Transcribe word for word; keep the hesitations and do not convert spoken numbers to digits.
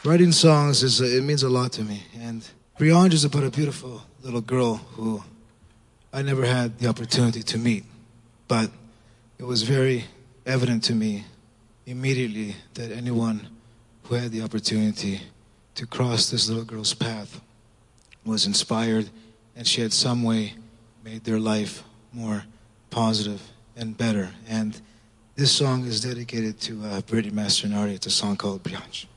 Writing songs is uh, it means a lot to me, and Briange is about a beautiful little girl who I never had the opportunity to meet, but it was very evident to me immediately that anyone who had the opportunity to cross this little girl's path was inspired, and she had some way made their life more positive and better. And this song is dedicated to uh, Brittany Mastronardi. It's a song called Briange.